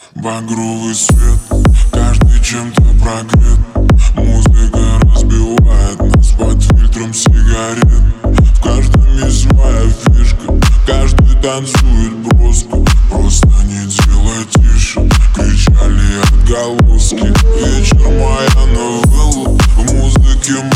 Багровый свет, каждый чем-то прогрет. Музыка разбивает нас под фильтром сигарет. В каждом есть своя фишка, каждый танцует броско. Просто не делай тише, кричали отголоски. Вечер моя новелла, в музыке